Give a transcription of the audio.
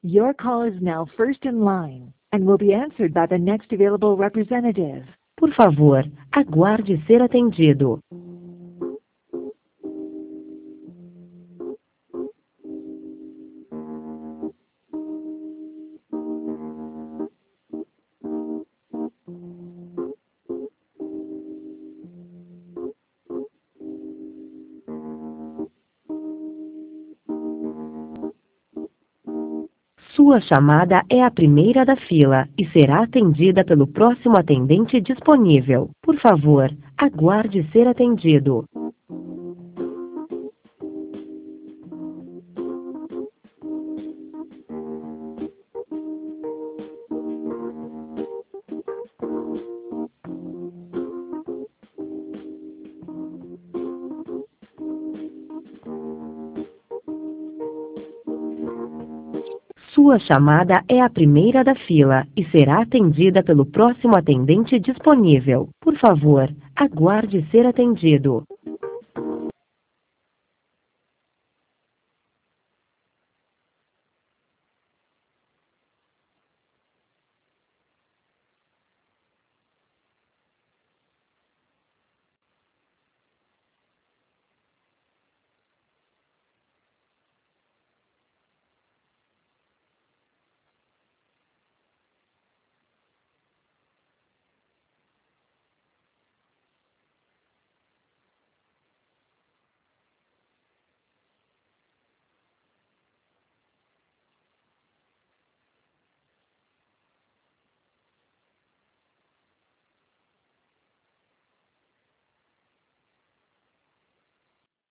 Your call is now first in line and will be answered by the next available representative. Por favor, aguarde ser atendido. Sua chamada é a primeira da fila e será atendida pelo próximo atendente disponível. Por favor, aguarde ser atendido. Sua chamada é a primeira da fila e será atendida pelo próximo atendente disponível. Por favor, aguarde ser atendido.